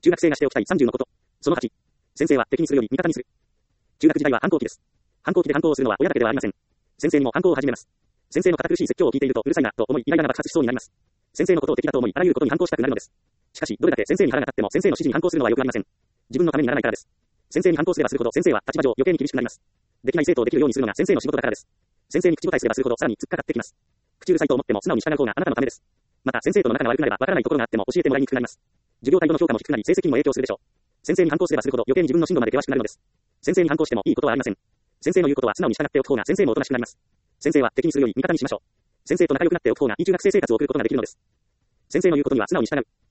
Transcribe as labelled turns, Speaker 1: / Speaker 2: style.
Speaker 1: 中学生がしておきたい30のこと。その8。先生は敵にするより味方にする。中学時代は反抗期です。反抗期で反抗をするのは親だけではありません。先生にも反抗を始めます。先生の堅苦しい説教を聞いているとうるさいなと思い、イライラが爆発しそうになります。先生のことを敵だと思い、あらゆることに反抗したくなるのです。しかし、どれだけ先生に腹が立っても先生の指示に反抗するのはよくありません。自分のためにならないからです。先生に反抗すればするほど先生は立場上余計に厳しくなります。できない生徒をできるようにするのが先生の仕事だからです。先生に口答えすればするほどさらに突っかかってきます。口うるさいと思っても素直に従う方があなたのためです。また先生との仲が悪くなればわからないところがあっても教えてもらいにくくなります。授業態度の評価も低くなり成績にも影響するでしょう。先生に反抗すればするほど余計に自分の進路まで険しくなるのです。先生に反抗してもいいことはありません。先生の言うことは素直に従っておく方が先生もおとなしくなります。先生は敵にするより味方にしましょう。先生と仲良くなっておく方がいい中学生生活を送ることができるのです。先生の言うことには素直に従う。